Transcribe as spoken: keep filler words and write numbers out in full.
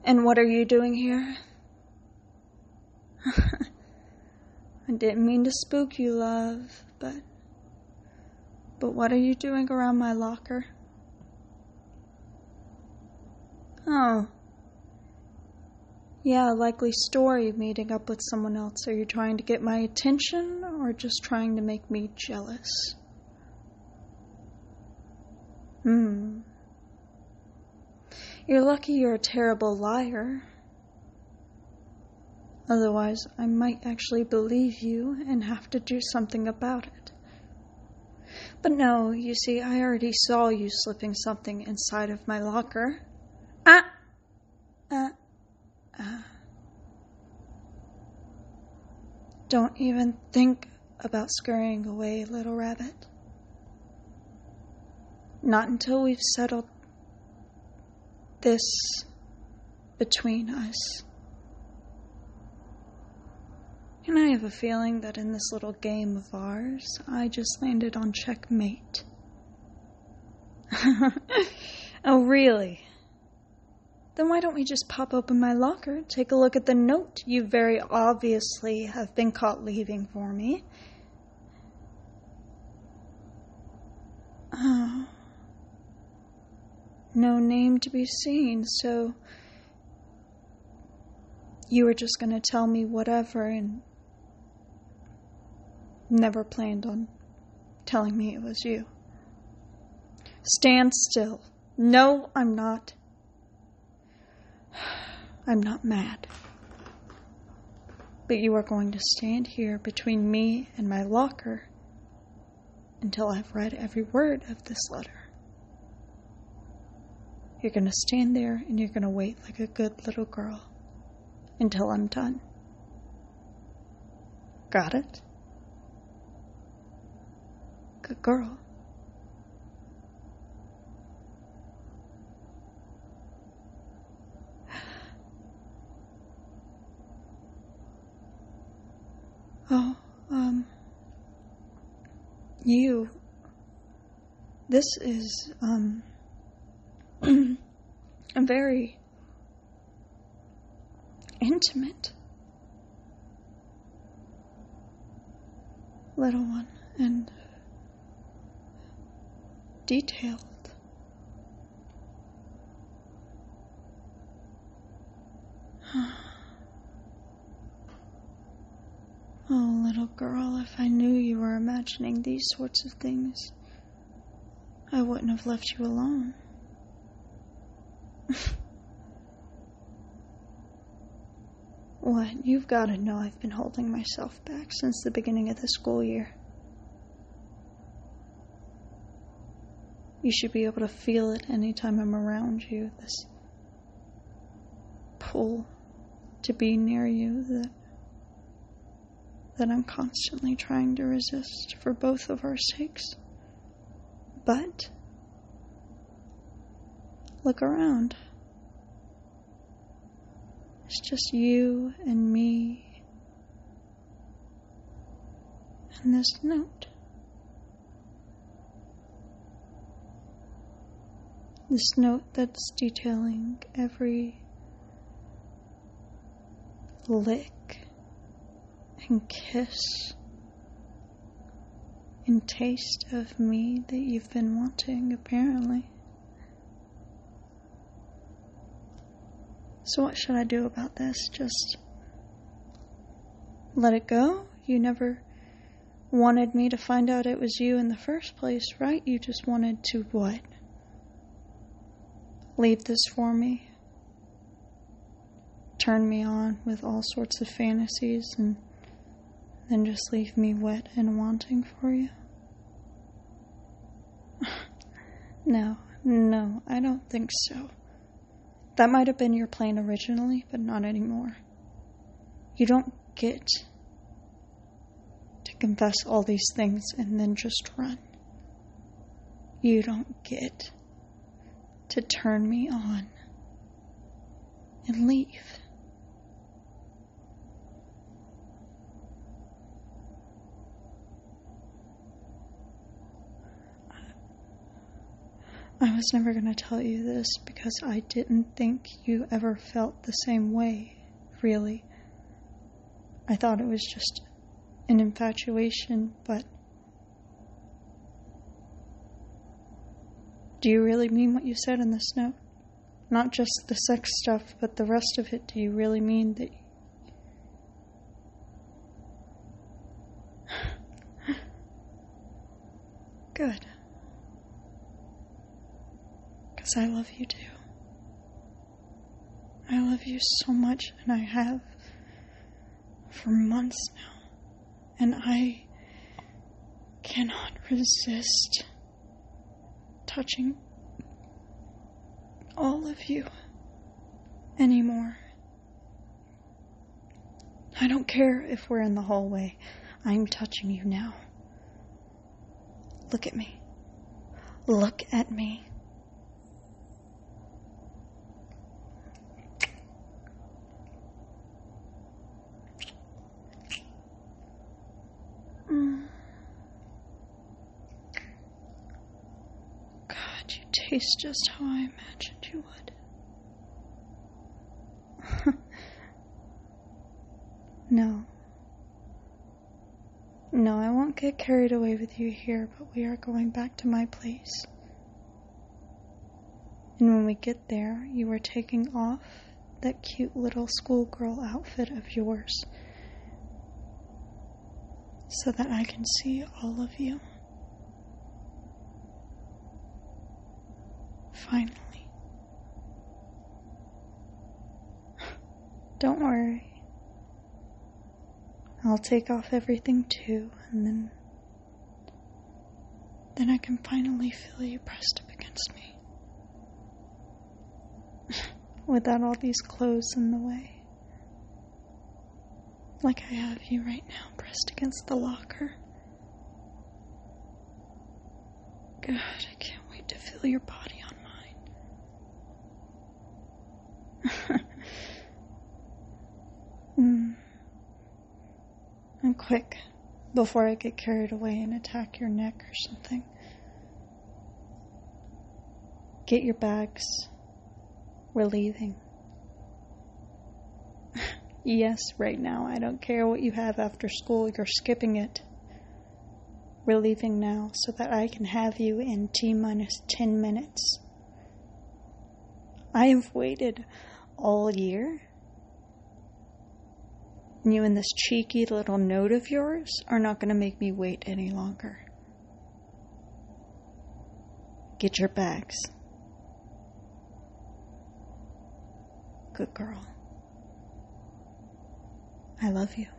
And what are you doing here? I didn't mean to spook you, love, but... But what are you doing around my locker? Oh. Yeah, likely story, meeting up with someone else. Are you trying to get my attention, or just trying to make me jealous? Hmm. You're lucky you're a terrible liar. Otherwise, I might actually believe you and have to do something about it. But no, you see, I already saw you slipping something inside of my locker. Ah! Ah! Ah. Don't even think about scurrying away, little rabbit. Not until we've settled this between us. And I have a feeling that in this little game of ours, I just landed on checkmate. Oh, really? Then why don't we just pop open my locker, take a look at the note you very obviously have been caught leaving for me. Oh. No name to be seen, so you were just going to tell me whatever and never planned on telling me it was you. Stand still. No, I'm not. I'm not mad. But you are going to stand here between me and my locker until I've read every word of this letter. You're going to stand there and you're going to wait like a good little girl until I'm done. Got it? Good girl. Oh, um, you, this is, um, a very intimate little one, and detailed. Oh, little girl, if I knew you were imagining these sorts of things, I wouldn't have left you alone. What? You've got to know I've been holding myself back since the beginning of the school year. You should be able to feel it anytime I'm around you, this pull to be near you that that I'm constantly trying to resist for both of our sakes. But look around. It's just you and me and this note. This note that's detailing every lick and kiss and taste of me that you've been wanting, apparently. So what should I do about this? Just let it go? You never wanted me to find out it was you in the first place, right? You just wanted to what? Leave this for me? Turn me on with all sorts of fantasies and then just leave me wet and wanting for you? No, no, I don't think so. That might have been your plan originally, but not anymore. You don't get to confess all these things and then just run. You don't get to turn me on and leave. I was never going to tell you this because I didn't think you ever felt the same way, really. I thought it was just an infatuation, but do you really mean what you said in this note? Not just the sex stuff, but the rest of it. Do you really mean that? Good. Because I love you too. I love you so much, and I have for months now. And I cannot resist touching all of you anymore. I don't care if we're in the hallway. I'm touching you now. Look at me. Look at me. Mm. God, you taste just how I imagined you would. No. No, I won't get carried away with you here, but we are going back to my place. And when we get there, you are taking off that cute little schoolgirl outfit of yours so that I can see all of you. Finally. Don't worry. I'll take off everything too, and then then I can finally feel you pressed up against me. Without all these clothes in the way. Like I have you right now, pressed against the locker. God, I can't wait to feel your body on mine. mm. And quick, before I get carried away and attack your neck or something. Get your bags. We're leaving. Yes, right now. I don't care what you have after school. You're skipping it. We're leaving now so that I can have you in T minus ten minutes. I have waited all year. And you and this cheeky little note of yours are not going to make me wait any longer. Get your bags. Good girl. I love you.